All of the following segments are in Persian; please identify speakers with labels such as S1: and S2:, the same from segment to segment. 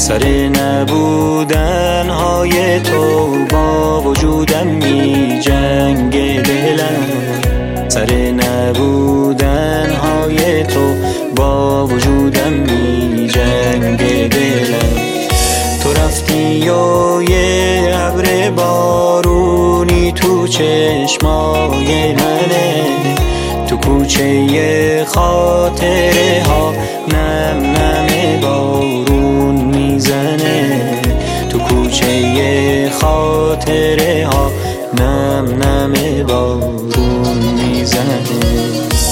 S1: سر نبودن های تو با وجودم می جنگ دلم، سر نبودن های تو با وجودم می جنگ دلم. تو رفتی و یه ابر بارونی تو چشمای منه، تو کوچه خاطره ها نم نم بارون میزنه، تو کوچه خاطره ها نم نم بارون میزنه.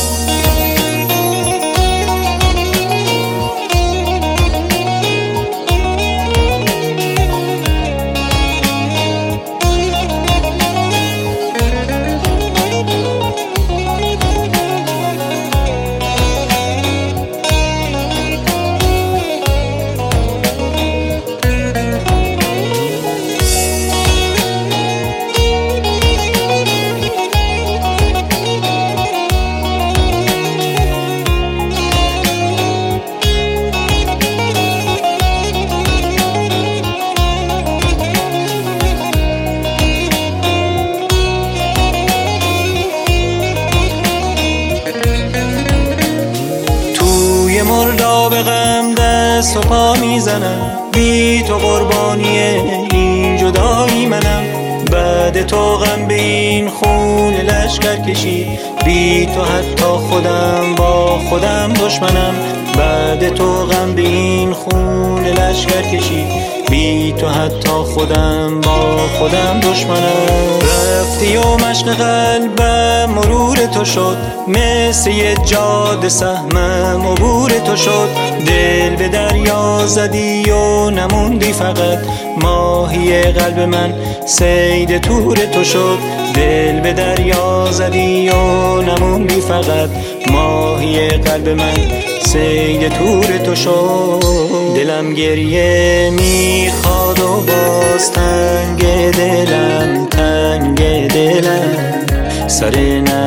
S1: مرداب غم دست و پا میزنم، بی تو قربانی این جدایی منم. بعد تو غم به این خون لشکر کشید، بی تو حتی خودم با خودم دشمنم. بعد تو غم به این خون لشکر کشید، بی تو حتی خودم با خودم دشمنم. رفتی و مشق قلبم مرور تو شد، مثل یه جاده سهمم عبور تو شد. دل به دریا زدی و نموندی فقط، ماهی قلب من صید تور تو شد. دل به دریا زدی و نموندی فقط، ماهی قلب من صید تور تو شد. دلم گریه میخواد و باز تنگ دلم، تنگ دلم. سر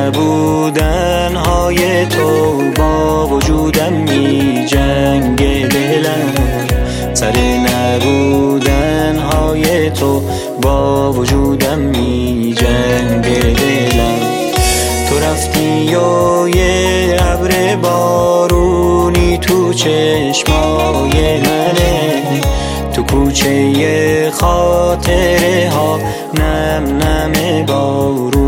S1: نبودن های تو با وجودم می جنگ دلم، سر نبودن های تو با وجودم می جنگ دلم. تو رفتی و یه ابر بارونی تو چشمای منه، تو کوچه خاطره ها نم نم بارون